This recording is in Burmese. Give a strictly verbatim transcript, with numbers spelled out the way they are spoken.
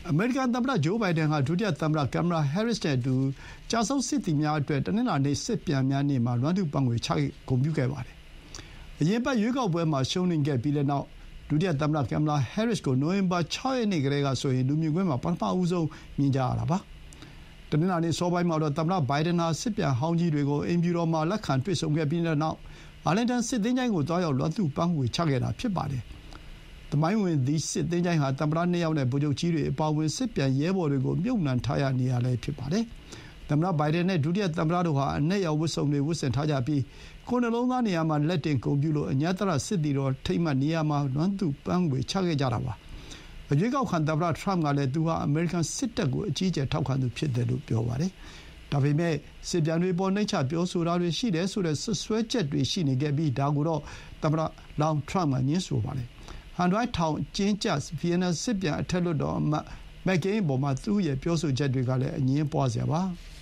အမေရိကန်သမ္မတဂျိုးဘိုင်ဒန်ဟာဒုတိယသမ္မတကင်မလာဟဲရစ်နဲ့အတူကြာဆုံးစစ်သည်များအတွက်တနင်္လာနေ့စစ်ပြန်များနေ့မှာလွမ်းသူ့ပန်းခွေချဂုဏ်ပြုခဲ့ပါတယ်။အရင်ပတ်ရွေးကောက်ပွဲမှာရှုံးနိမ့်ခဲ့ပြီးတဲ့နောက်ဒုတိယသမ္မတကင်မလာဟဲရစ်ကိုနိုဝင်ဘာ၆ရက်နေ့ကတည်းကဆိုရင်လူမြင်ကွင်းမှာပထမဦးဆုံးမြင်ကြရတာပါ။တနင်္လာနေ့စောပိုင်းမှာတော့သမ္မတဘိုင်ဒန်ဟာစစ်ပြန်ဟောင်းကြီးတွေကိုအိမ်ဖြူတော်မှာလက်ခံတွေ့ဆုံခဲ့ပြီးတဲ့နောက်အာလင်တန်စစ်သင်္ချိုင်းကိုသွားရောက်လွမ်းသူ့ပန်းခွေချခဲ့တာဖြစ်ပါတယ်။သမိုင်းဝင်ဒီစစ်သင်္ချိုင်းဟာသမ္မတနှစ်ယောက်နဲ့ဗိုလ်ချုပ်ကြီးတွေအပါအဝင်စစ်ပြန်ရဲဘော်တွေကိုမြုပ်နှံထားရနေရလဲဖြစ်ပါတယ်။သမ္မတဘိုင်ဒန်နဲ့ဒုတိယသမ္မတတို့ဟာအနက်ရောက်ဝတ်စုံတွေဝတ်ဆင်ထားကြပြီးခုနှလုံးသားနေရာမှာလက်တင်ဂုဏ်ပြုလို့အညတရစစ်သည်တော်ထိမ့်မှတ်နေရာမှာလွမ်းသူ့ပန်းခွေချခဲ့ကြတာပါ။အရွေးကောက်ခံသမ္မတထရမ့်ကလည်းသူဟာအမေရိကန်စစ်တပ်ကိုအကြီးအကျယ်ထောက်ခံသူဖြစ်တယ်လို့ပြောပါတယ်။ဒါပေမဲ့စစ်ပြန်တွေပေါ်နှိမ့်ချပြောဆိုတာတွေရှိတယ်ဆိုတဲ့ဆွဆွဲချက်တွေရှိနေခဲ့ပြီးဒါကိုတော့သမ္မတလောင်းထရမ့်ကညှင်းဆိုပါတယ်။ဟန်ဒရိုက်ထောင်ကျင်းကျဗီယက်နမ်စစ်ပြန်အထက်လွှတ်တော်အမတ်မက်ကိန်းအပေါ်မှာသူ့ရဲ့ပြောဆိုချက်တွေကလည်းအငြင်းပွားစရာပါ။